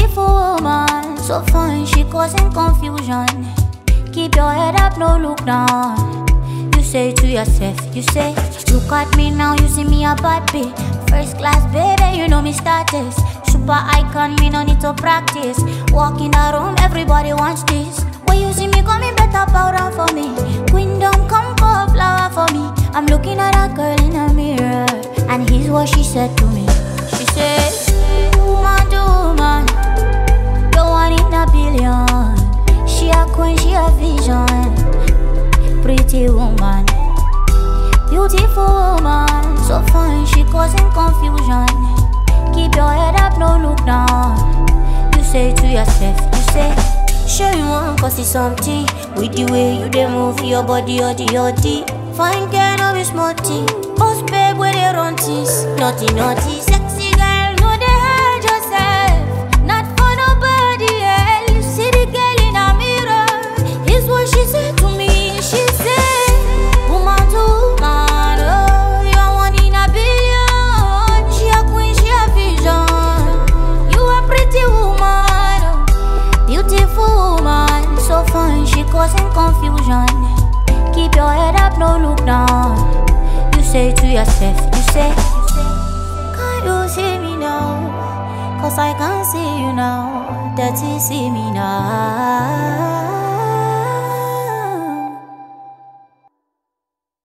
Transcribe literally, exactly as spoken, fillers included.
Beautiful woman, so fine, she causing confusion. Keep your head up, no look down. You say to yourself, you say, look at me now, you see me a bad bitch. First class, baby, you know me status. Super icon, me no need to practice. Walk in the room, everybody wants this. When you see me coming, better bow down for me. Queendom, come pour a flower for me. I'm looking at a girl in a mirror, and here's what she said to me. She said, woman to woman, you're one in a billion. She a queen, she a vision. Pretty woman, beautiful woman, so fine, she causing confusion. Keep your head up, no look down. You say to yourself, you say, sure you want cause it's something. With the way you dey move your body, yoddy yoddy. Fine girl, no be smarty. Boss babe, where they run things. Naughty naughty, sexy girl, no dey hide yourself. Not for nobody else. See the girl in a mirror. Here's what she said to me. She said, woman to woman, oh, you're one in a billion. She a queen, she a vision. You a pretty woman, oh, beautiful woman, so fine, she causing confusion. Keep your head up, no look down. You say to yourself, you say, can't you see me now? Cause I can't see you now. That you see me now.